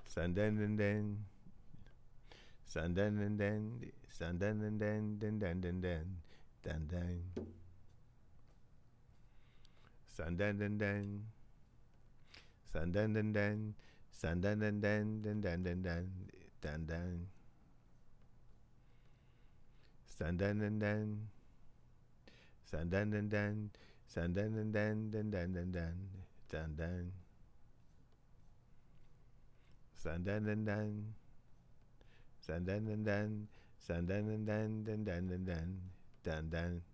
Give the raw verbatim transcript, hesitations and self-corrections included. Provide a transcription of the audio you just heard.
Sandan dan dan. Sandan dan dan. Sandan dan dan dan dan dan dan. Dan dan. Sandan dan dan. Sandan dan dan. Sandan dan dan dan dan dan dan. Dan dan. Sandan dan dan. Sandan dan dan. Sandan dan dan dan dan dan dan. Dan dan. Sandan dan dan. Sandan dan dan. Sandan dan dan dan dan dan dan. Dan dan.